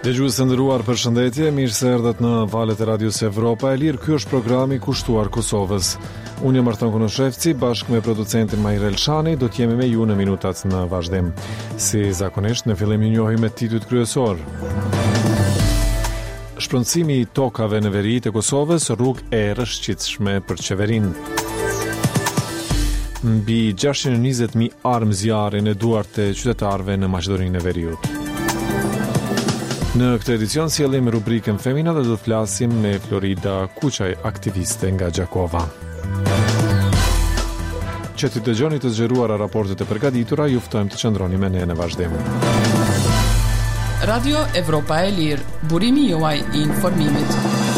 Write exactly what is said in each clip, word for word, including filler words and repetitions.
Dëgjues të nderuar, përshëndetje, mirë se erdhët në valët e Radios Evropa e Lirë. Ky është programi kushtuar Kosovës. Unë jam Arton Konoshevci, bashkë me producentin Majrel Elshani, do të jemi me ju në minutat në vazhdim. Si zakonisht, në fillim ju njohim me titujt kryesor. Shpronësimi i tokave në veri të Kosovës, rrugë e rrëshqitshme për qeverinë. Mbi gjashtëqind e njëzet mijë armë zjarri në duart e qytetarëve në Maqedoninë e Veriut. Në këtë edicion sjellim rubrikën Femina dhe do të flasim me Florida Kuçaj, aktiviste nga Gjakova. Që të dëgjoni të zgjeruara raportet e përgatitura, ju ftojmë të qëndroni me ne në vazhdim. Radio Evropa e Lirë, burimi juaj i informimit.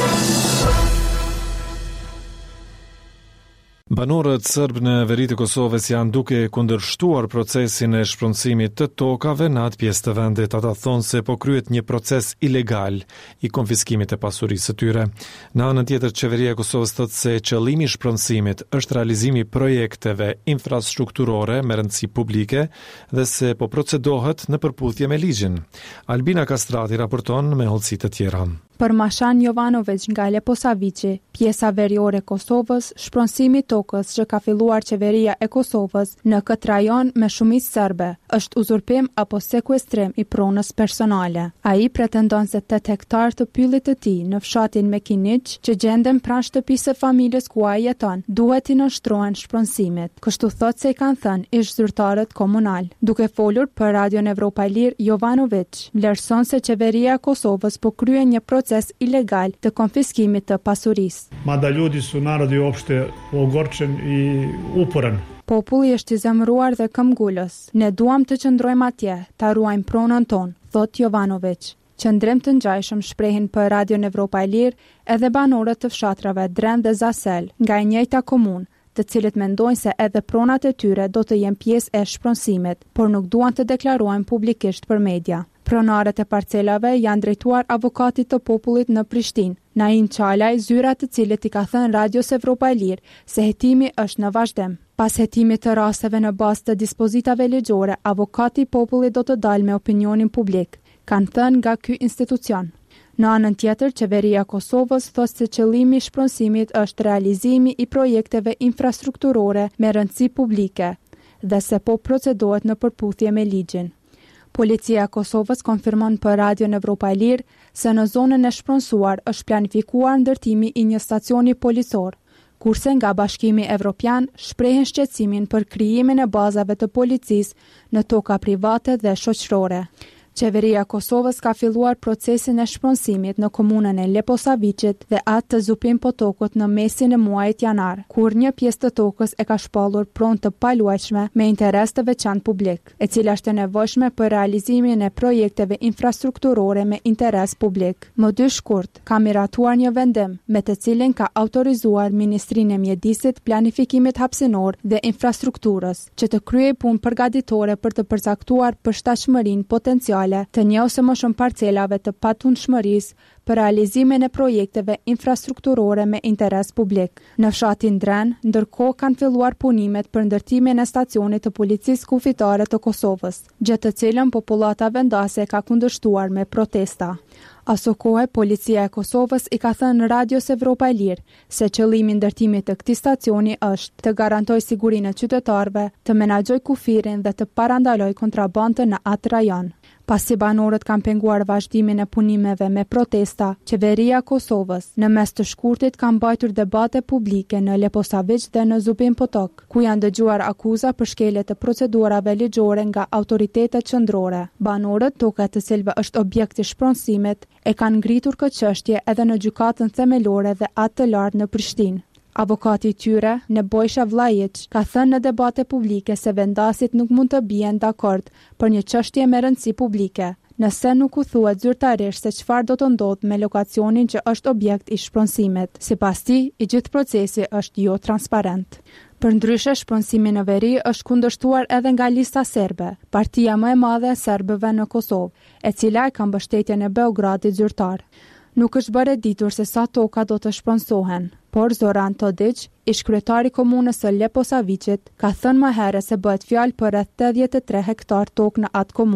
Banorët serb në veri të Kosovës janë duke kundërshtuar procesin e shpronësimit të tokave në atë pjesë të vendit. Ata thonë se po kryhet një proces ilegal i konfiskimit të pasurisë së tyre. Në anën tjetër, qeveria e Kosovës thotë se qëllimi i shpronësimit është realizimi i projekteve infrastrukturore me rëndësi publike dhe se po procedohet në përputhje me ligjin. Albina Kastrati raporton me hollësi të tjera. Për Mashan Jovanović nga Leposaviqi, pjesa veriore e Kosovës, shpronësimi i tokës që ka filluar qeveria e Kosovës në këtë rajon me shumicë serbe, është uzurpim apo sekuestrim i pronës personale. Ai pretendon se tetë hektar të pyllit të tij në fshatin Mekiniq, që gjenden pranë shtëpisë së familjes ku ai jeton, duhet i nënshtrohen shpronësimit. Kështu thotë se i kanë thënë ish zyrtarët komunal. Duke folur për Radion Evropa e Lirë, Jovanović vlerëson se qeveria e Kosovës po kryen një proces ilegal të konfiskimit të pasurisë. Mada ljudi su narodi uopšte ogorčen i uporan. Populli është i zemëruar dhe këmbgulës. Ne duam të qëndrojmë atje, ta ruajmë pronën tonë, thot Jovanović. Qëndrim të ngjajshëm shprehin për Radion Evropa e Lirë edhe banorët të fshatrave Dren dhe Zasel, nga e njëjta komunë, të cilët mendojnë se edhe pronat e tyre do të jenë pjesë e shpronësimit, por nuk duan të deklarojnë publikisht për media. Pronarët e parcelave janë drejtuar avokatit të popullit në Prishtinë, Naim Çalaj, zyra të cilët i ka thënë Radios Evropa e Lirë se hetimi është në vazhdim. Pas hetimit të rasteve në bazë të dispozitave ligjore, avokati i popullit do të dalë me opinionin publik, kanë thënë nga ky institucion. Në anën tjetër, qeveria e Kosovës thotë se qëllimi i shpronësimit është realizimi i projekteve infrastrukturore me rëndësi publike dhe se po procedohet në përputhje me ligjin. Policia e Kosovës konfirmon për Radion Evropa e Lirë se në zonën e shpronësuar është planifikuar ndërtimi i një stacioni policor, kurse nga Bashkimi Evropian shprehen shqetësimin për krijimin e bazave të policisë në toka private dhe shoqërore. Qeveria e Kosovës ka filluar procesin e shpronësimit në komunën e Leposaviqit dhe atë të Zupim Potokut në mesin e muajit janar, kur një pjesë të tokës e ka shpallur pronë të paluajtshme me interes të veçantë publik, e cila është e nevojshme për realizimin e projekteve infrastrukturore me interes publik. Më dy shkurt ka miratuar një vendim me të cilin ka autorizuar Ministrinë e Mjedisit, Planifikimit Hapësinor dhe Infrastrukturës që të kryejë punë përgatitore për të përcaktuar përshtatshmërinë potenciale të një ose më shumë parcelave të patundshmërisë për realizimin e projekteve infrastrukturore me interes publik. Në fshatin Dren, ndërkohë kanë filluar punimet për ndërtimin e stacionit të policisë kufitare të Kosovës, gjë të cilën popullata vendase ka kundërshtuar me protesta. Aso kohë, policia e Kosovës i ka thënë Radios Evropa e Lirë se qëllimi i ndërtimit të këtij stacioni është të garantojë sigurinë e qytetarëve, të menaxhojë kufirin dhe të parandalojë kontrabandën në atë rajon. Pasi banorët kanë penguar vazhdimin e punimeve me protesta, qeveria e Kosovës në mes të shkurtit ka mbajtur debate publike në Leposaviq dhe në Zupim Potok, ku janë dëgjuar akuza për shkelje të procedurave ligjore nga autoritetet qendrore. Banorët, toka të cilëve është objekt i shpronësimit, e kanë ngritur këtë çështje edhe në gjykatën themelore dhe atë të lartë në Prishtinë. Avokati i tyre, Nebojša Vlajić, ka thënë në debate publike se vendasit nuk mund të bien dakord për një çështje me rëndësi publike, nëse nuk u thuhet zyrtarisht se çfarë do të ndodhë me lokacionin që është objekt i shpronësimit. Sipas tij, i gjithë procesi është jo transparent. Përndryshe, shpronësimi në veri është kundërshtuar edhe nga lista serbe, partia më e madhe e serbëve në Kosovë, e cila e ka mbështetjen e Beogradit zyrtar. Nuk është bërë ditur se sa toka do të shpronësohen, por Zoran Todić, ish kryetari komunës së Leposaviqit, ka thënë më herë se bëhet fjalë për rreth tetëdhjetë e tre hektar tokë në atë komunë.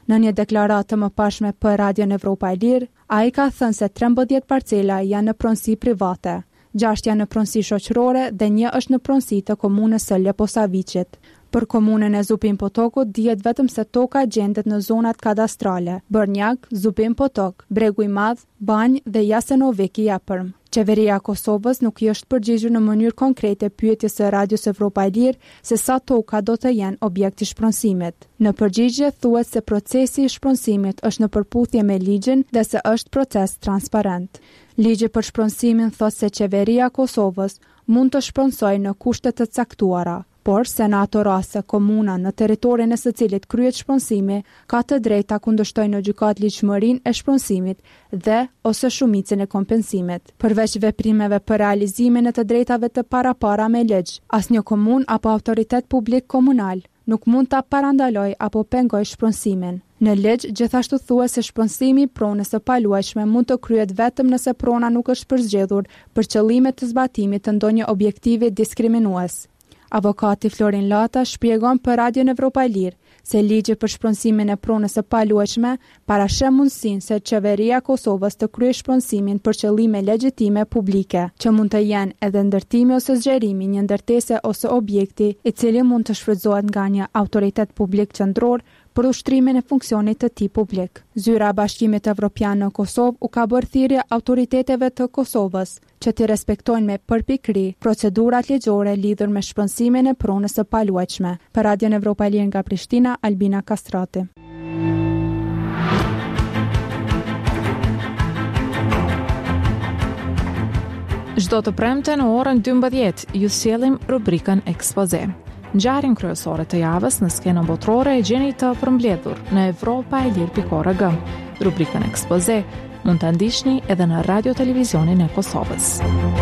Në një deklaratë më pashme për Radion Evropa e Lirë, ai ka thënë se trembëdhjetë parcela janë në pronësi private, gjashtë janë në pronësi shoqërore dhe një është në pronësi të komunës së Leposaviqit. Për komunën e Zupin Potokut dihet vetëm se toka gjendet në zonat kadastrale: Bërnjak, Zupin Potok, Bregu i Madh, Banj dhe Jasenovic i Japërm. Qeveria e Kosovës nuk i është përgjigjur në mënyrë konkrete pyetjes së Radios Evropa e Lirë se sa toka do të jenë objekt i shpronësimit. Në përgjigje thuhet se procesi i shpronësimit është në përputhje me ligjin dhe se është proces transparent. Ligji për shpronësimin thotë se qeveria e Kosovës mund të shpronsojë në kushte të caktuara, por se në ato raste komuna në territorin e së cilit kryhet shpronësimi ka të drejtë ta kundërshtojë në gjykatë ligjshmërinë e shpronësimit dhe ose shumicën e kompensimit. Përveç veprimeve për realizimin e të drejtave të parapara me ligj, asnjë komunë apo autoritet publik komunal nuk mund ta parandalojë apo pengojë shpronësimin. Në ligj gjithashtu thuhet se shpronësimi i pronës së paluajtshme mund të kryhet vetëm nëse prona nuk është përzgjedhur për qëllime të zbatimit të ndonjë objektivi diskriminues. Avokati Florin Lata shpjegon për Radion Evropa e Lirë se ligji për shpronësimin e pronës së paluajtshme parasheh mundësinë se qeveria e Kosovës të kryejë shpronësimin për qëllime legjitime publike, që mund të jenë edhe ndërtimi ose zgjerimi një ndërtese ose objekti i cili mund të shfrytëzohet nga një autoritet publik qendror për ushtrimin e funksionit të tij publik. Zyra e Bashkimit Evropian në Kosovë u ka bërë thirrje autoriteteve të Kosovës që të respektojnë me përpikëri procedurat ligjore lidhur me shpronësimin e pronës së paluajtshme. Për Radion Evropa e Lirë nga Prishtina, Albina Kastrati. Çdo të premte në orën dymbëdhjetë ju sjellim rubrikën Ekspoze. Ngjarjen kryesore të javës në skenën botërore e gjeni të përmbledhur në evropa e lirë pikë org. Rubrikën Ekspoze mund ta ndiqni edhe në Radio Televizionin e Kosovës.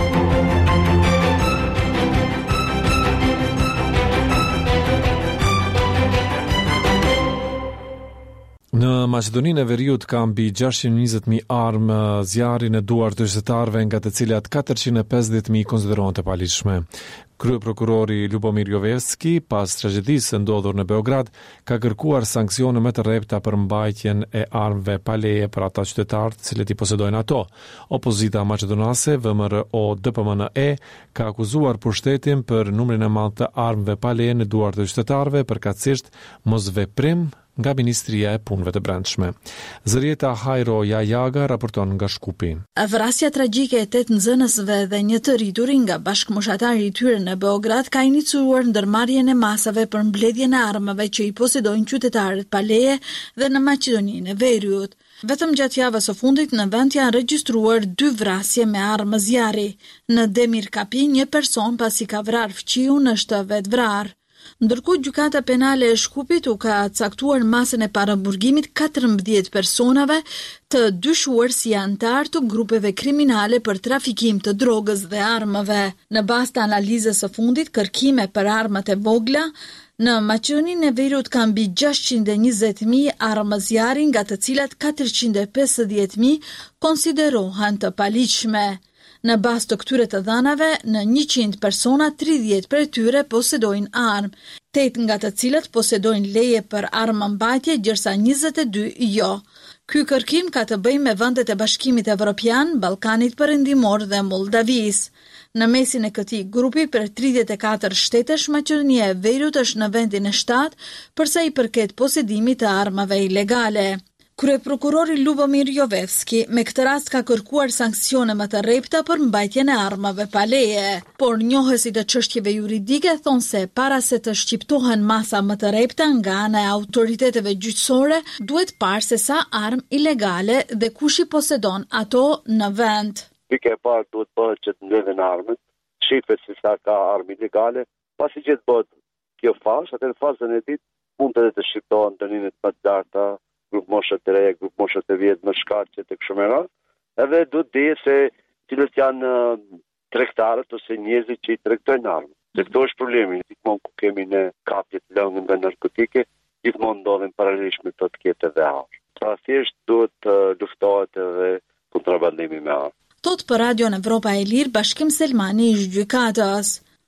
Në Maqedoninë e Veriut ka mbi gjashtëqind e njëzet mijë armë zjarrin e duar të qytetarëve, nga të cilat katërqind e pesëdhjetë mijë konsiderohen të paligjshme. Kryeprokurori Lubomir Jovevski, pas tragjedisë së ndodhur në Beograd, ka kërkuar sanksione më të rrepta për mbajtjen e armëve pa leje për ata qytetarë të cilët i posedojnë ato. Opozita maqedonase V M R O D P M N E ka akuzuar pushtetin për numrin e madh të armëve pa leje në duar të qytetarëve, përkatësisht mosveprim nga Ministria e Punëve të Brendshme. Zërieta Hajro Jajaga raporton nga Shkupi. Vrasja tragjike e tetë nxënësve dhe një të rrituri nga bashkëmoshatari i tyre në Beograd ka iniciuar ndërmarrjen e masave për mbledhjen e armëve që i posedojnë qytetarët pa leje dhe në Maqedoninë e Veriut. Vetëm gjatë javës së fundit në vend janë regjistruar dy vrasje me armë zjarri. Në Demir Kapi një person pasi ka vrarë fëqiun është vetë vrarë. Ndërkohë gjykata penale e Shkupit u ka caktuar masën e paraburgimit katërmbëdhjetë personave të dyshuar si antar të grupeve kriminale për trafikim të drogës dhe armëve. Në bazë të analizës së fundit, kërkime për armët e vogla në Maqedoninë e Veriut ka mbi gjashtëqind e njëzet mijë armë zjarri, nga të cilat katërqind e pesëdhjetë mijë konsiderohen të paligjshme. Në bazë të këtyre të dhanave, në njëqind persona tridhjetë prej tyre posedojnë armë, tetë nga të cilat posedojnë leje për armë mbajtje, ndërsa njëzet e dy jo. Ky kërkim ka të bëjë me vendet e Bashkimit Evropian, Ballkanit Perëndimor dhe Moldavisë. Në mesin e këtij grupi për tridhjetë e katër shtetesh, Maqedonia e Veriut është në vendin e shtatë përsa i përket posedimit të armëve ilegale. Kryeprokurori Lubomir Jovevski me këtë rast ka kërkuar sanksione më të rrepta për mbajtjen e armëve pa leje, por njohësit e çështjeve juridike thonë se para se të shqiptohen masa më të rrepta nga ana e autoriteteve gjyqësore, duhet parë se sa armë ilegale dhe kush i posedon ato në vend. Pika e parë duhet bëhet që të mbledhen armët, shifet se sa ka armë ilegale, pasi që të bëhet kjo fazë, atë në fazën e ditë mund edhe të shqiptohen dënimet më të larta, grup moshët të reja, grup moshët të vjetë më shkaqe të kështu me radhë, edhe duhet dije se cilët janë tregtarët ose njerëzit që i tregtojnë armë. Se këto është problemi, gjithmonë ku kemi në kapje të lëngë nga narkotike, gjithmonë ndodhen paralelisht me këto të ketë edhe armë. Pra thjesht duhet të luftohet edhe kontrabandimi me armë. Tot për Radion Evropa e Lirë, Bashkim Selmani ish gjykatës.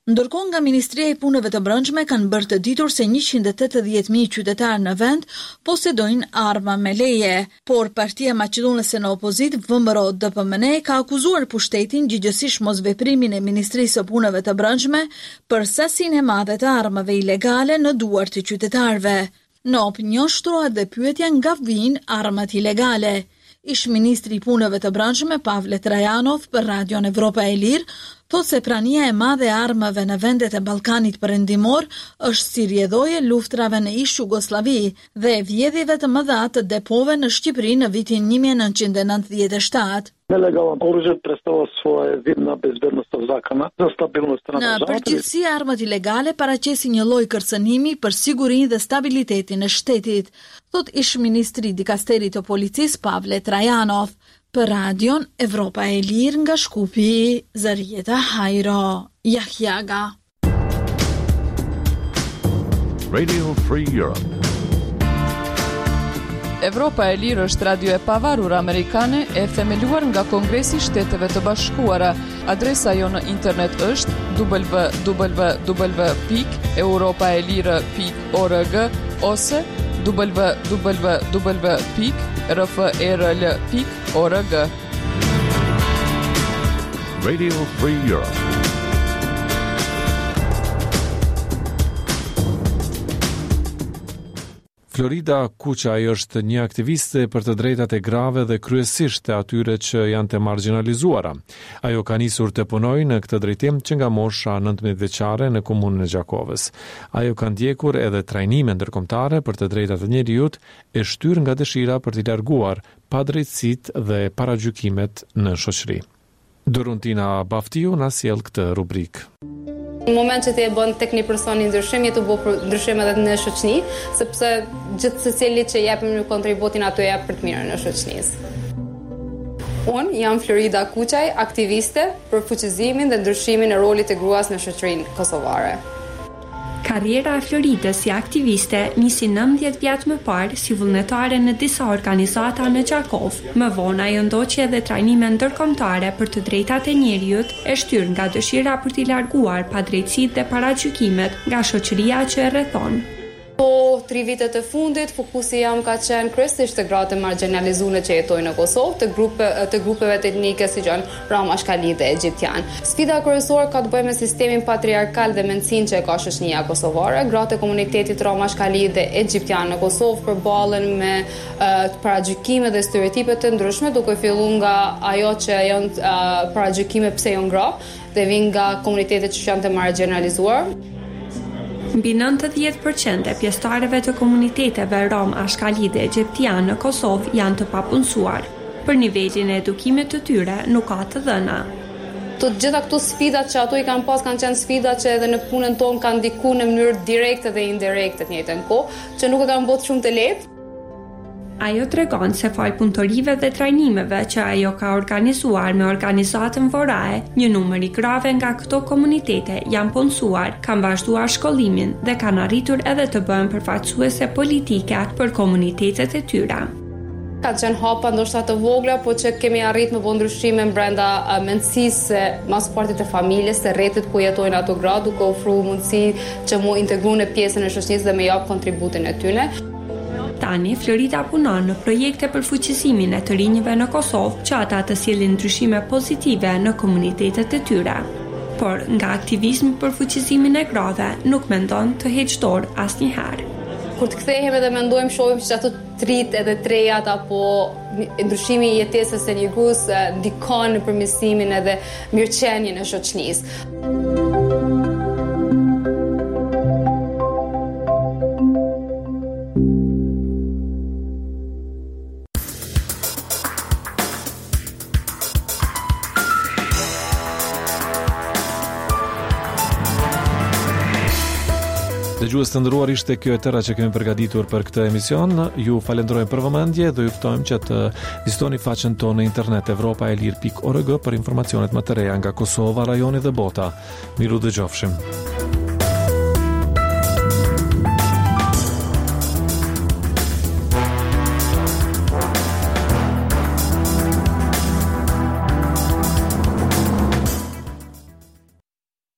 Ndërkohë nga Ministria e Punëve të Brendshme kanë bërë të ditur se njëqind e tetëdhjetë mijë qytetarë në vend posedojnë arma me leje, por Partia Maqedonese në opozit V M R O D P M N ka akuzuar pushtetin gjithësisht mosveprimin e Ministrisë së Punëve të Brendshme për sasinë e madhe të armave ilegale në duart të qytetarëve. Në opinion shtrohet dhe pyetja nga vijnë armat ilegale. Ish ministri i Punëve të Brendshme Pavle Trajanov për Radion Evropa e Lirë thotë se prania e madhe e armave në vendet e Ballkanit Perëndimor është si rrjedhoje luftrave në ish Jugosllavi dhe vjedhjeve të mëdha të depove në Shqipëri në vitin një mijë e nëntëqind e nëntëdhjetë e shtatë. Nelegalna oružje predstavlja svoje vid na bezbednost zakona za stabilnost Në përgjithësi, armat ilegale paraqesin një lloj kërcënimi për sigurinë dhe stabilitetin e shtetit, thot ish ministri dikasterit të policisë Pavle Trajanov. Për Radion Evropa e Lirë nga Shkupi, Zarieta Hajro, Jahjaga. Radio Free Europe. Evropa e Lirë është radio e pavarur amerikane e themeluar nga Kongresi i Shteteve të Bashkuara. Adresa jo në internet është w w w pikë europaelire pikë org ose w w w pikë r f r l pikë org. Radio Free Europe. Florida Kuqaj është një aktiviste për të drejtat e grave dhe kryesisht të atyre që janë të marginalizuara. Ajo ka nisur të punojë në këtë drejtim që nga mosha nëntëmbëdhjetë vjeçare në komunën e Gjakovës. Ajo ka ndjekur edhe trajnime ndërkombëtare për të drejtat e njerëzit, e shtyr nga dëshira për të larguar padrejtësitë dhe paragjykimet në shoqëri. Dorontina Baftiu na sjell këtë rubrikë. Në moment që ti e bën tek një person një ndryshim, je të bë ndryshim edhe në shoqëni, sepse gjithë secili që jep një kontributin ato jep për të mirën e shoqënisë. Unë jam Florida Kuqaj, aktiviste për fuqizimin dhe ndryshimin e rolit të gruas në shoqërinë kosovare. Karriera e Floridës si aktiviste nisi nëntëdhjetë vjet më parë si vullnetare në disa organizata në Gjakov. Më vonë ajo ndoqi edhe trajnime ndërkombëtare për të drejtat e njerëzit, e shtyr nga dëshira për t'i larguar padrejtësitë dhe paragjykimet nga shoqëria që e rrethon. Po tri vitet e fundit, fokusi jam ka qenë kryesisht të gratë marginalizuar që jetojnë në Kosovë, të grupe të grupeve etnike si janë Roma, Ashkali dhe Egjiptian. Sfida kryesore ka të bëjë me sistemin patriarkal dhe mendsinë që ka shoqënia kosovare. Gratë e komunitetit Roma, Ashkali dhe Egjiptian në Kosovë përballen me uh, paragjykime dhe stereotipe të ndryshme, duke filluar nga ajo që janë uh, paragjykime pse janë gra dhe vijnë nga komunitetet që janë të marginalizuar. Mbi nëntëdhjetë përqind e pjesëtarëve të komuniteteve rom, ashkali dhe egjiptian në Kosovë janë të papunësuar. Për nivelin e edukimit të tyre nuk ka të dhëna. Të gjitha këto sfidat që ato i kanë pas kanë qenë sfida që edhe në punën tonë kanë ndikuar në mënyrë direkte dhe indirekte në njëjtën kohë, që nuk e kanë bërë shumë të lehtë. Ajo tregon se fal punëtorive dhe trajnimeve që ajo ka organizuar me organizatën Vorae, një numër i grave nga këto komunitete janë punësuar, kanë vazhduar shkollimin dhe kanë arritur edhe të bëhen përfaqësuese politike për komunitetet e tyre. Ka qenë hapa ndoshta të vogla, po që kemi arrit me bë ndryshime brenda uh, mendësisë mas partit të familjes, të rrjetit ku jetojnë ato gra, duke ofruar mundësi që mu integruar në pjesën e shoqënisë dhe me jap kontributin e tyre. Tani, Florida punon në projekte për fuqizimin e të rinjve në Kosovë, që ata të sjellin ndryshime pozitive në komunitetet e tyre. Por nga aktivizmi për fuqizimin e grave nuk mendon të heqë dorë asnjëherë. Kur të kthehemi dhe mendojmë, shohim që ato trit edhe trejat apo ndryshimi i jetesës së një gruas ndikon në përmirësimin edhe mirëqenien e shoqënisë. Dëgjues të nderuar, ishte kjo e tëra që kemi përgatitur për këtë emision. Ju falenderojmë për vëmendje dhe ju ftojmë që të vizitoni faqen tonë në internet evropaelir pikë org për informacionet më të reja nga Kosova, rajoni dhe bota. Miru dëgjofshim.